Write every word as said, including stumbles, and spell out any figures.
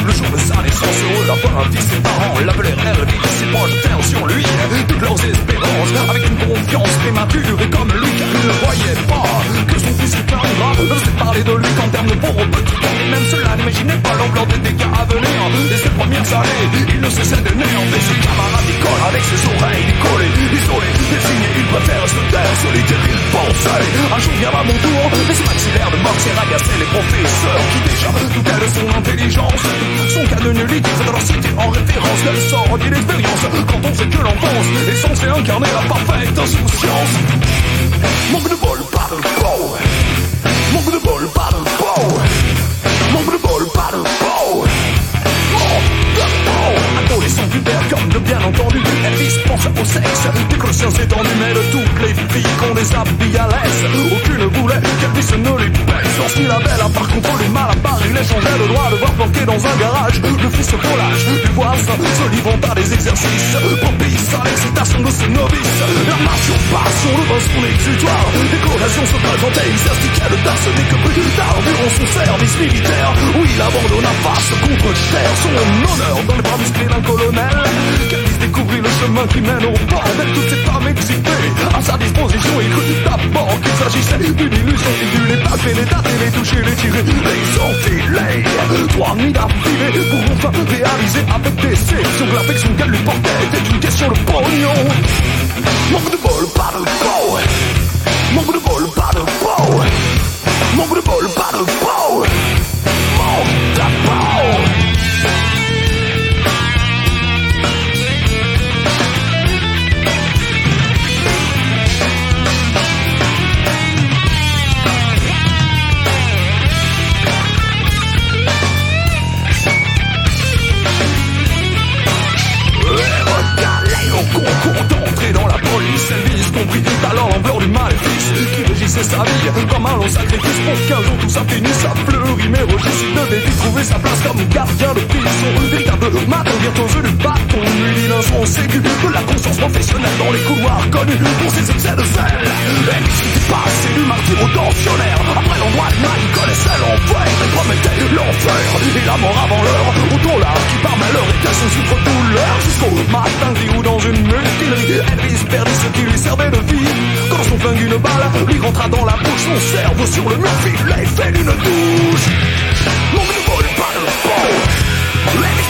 Le jour de sa naissance, heureux d'avoir un fils, ses parents l'appelèrent Elvis. Ses proches terrent sur lui toutes leurs espérances, avec une confiance prématurée et comme lui, car il ne voyait pas que son fils était un grave. On s'est parlé de lui qu'en termes de pauvre petit temps, et même cela n'imaginait pas l'ampleur des dégâts à venir. Dès ses premières années, il ne cessait de néanter ses camarades d'école avec ses oreilles décollées, isolées, désignées. Il préfère se taire, solitaire, il pensait. Un jour viendra mon tour, mais ce maxillaire de boxe et agaçait les professeurs qui déjà doutaient de son intelligence. Son cas de nullité faudra leur citer en référence le sort et l'expérience. Quand on sait que l'enfance est censée incarner la parfaite insouciance. Manque de bol, pas de peau. Manque de bol, pas de peau. Manque de bol, pas de peau. Adolescent pubère comme de bien entendu, Elvis pense au sexe. Des clochiens étendus, mais de toutes les filles qu'on déshabille à l'aise, aucune voulait qu'Elvis ne les baisse. Lorsqu'il avait la par contre les mal à part, il échangeait le droit de voir planqué dans un garage le fils au volage du voisin, se livrant à des exercices propices à l'excitation de ses novices. La masturbation, le vin son exutoire, des collations se présentaient, il s'astiquait le d'arsenic que plus tard durant son service militaire, où il abandonna face contre chair son honneur dans les bras musclés d'un colonel. Qu'Elvis découvrit le chemin qui mène au bordel, toutes ces femmes excitées à sa disposition. Il crut d'abord qu'il s'agissait d'une illusion. Il dut les palper, les tâter, les toucher, les tirer, les enfiler. Trois nuits d'affilée pour enfin réaliser avec déception que l'affection qu'elle lui portait était une question de pognon. Manque de bol, pas de peau. Manque de bol, pas de peau. Manque de bol, pas de peau. Manque de peau. Au concours d'entrer dans la police, Elvis comprit alors l'ampleur du maléfice qui régissait sa vie comme un long sacrifice pour qu'un jour tout ça finisse à fleurir. Mais Régis, il devait vite trouver sa place comme gardien de prison, véritable maton virtuose du bâton, lui dit d'un son sécu de la conscience professionnelle dans les couloirs connus pour ses excès de zèle. Elvis était passé du martyr au tensionnaire, après l'endroit de mal, il connaissait l'enfer et promettait l'enfer et la mort avant l'heure, au dollar qui par malheur était son souffre-douleur. Jusqu'au matin gris où dans une mutinerie, Elvis perdit ce qui lui servait de vie. Quand son flingue une balle lui rentra dans la bouche, son cerveau sur le mur fit l'effet d'une douche. Manque de bol, pas de peau.